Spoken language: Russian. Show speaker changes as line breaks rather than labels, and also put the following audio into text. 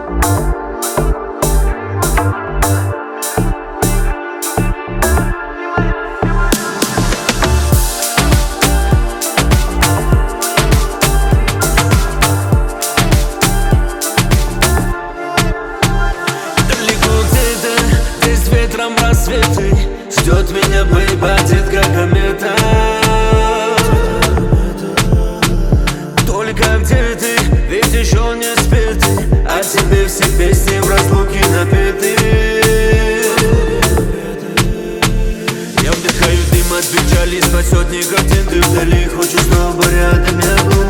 Рассветы ждет меня, бэйбатит, как комета. Только где ты, ведь еще не спит, а тебе все песни в разлуке напеты. Я вдыхаю дым от печали, спасет не картин, ты вдали. Хочу, чтобы рядом я был.